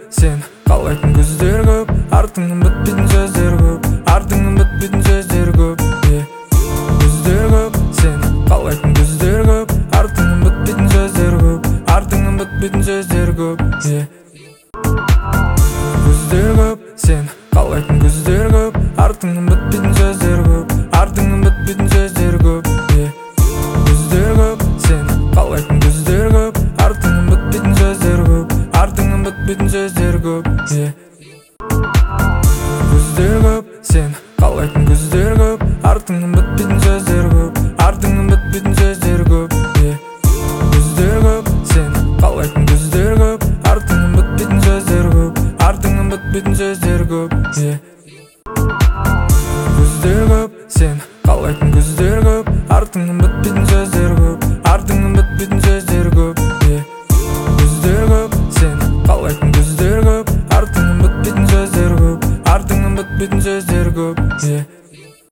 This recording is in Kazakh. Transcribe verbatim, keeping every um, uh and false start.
сен қалайтын көздер көп, артыңнан бітпейтін сөздер көп, артыңнан бітпейтін сөздер көп, е көздер көп, сен қалайтын көздер көп, артыңнан бітпейтін сөздер көп, артыңнан бітпейтін сөздер көп, е көздер көп, сен қалайтын көздер көп, артыңнан бітпейтін сөздер көп, артыңнан бітпейтін сөздер көп, е көздер көп, сен қалайтын көздер көп, артыңнан бітпейтін сөздер көп, артыңнан бітпейтін сөздер көп, е көздер көп, сен қалайтын көздер көп, артыңнан бітпейтін сөздер көп, артыңнан бітпейтін сөздер көп, е көздер көп, сен қалайтын көздер көп, артыңнан бітпейтін сөздер көп, артыңнан бітпейтін сөздер көп, е көздер көп, сен қалайтын көздер көп, артыңнан бітпейтін сөздер көп, артыңнан бітпейтін сөздер көп, е көздер көп, сен қалайтын көздер көп, артыңнан бітпейтін сөздер көп, артыңнан бітпейтін сөздер көп, е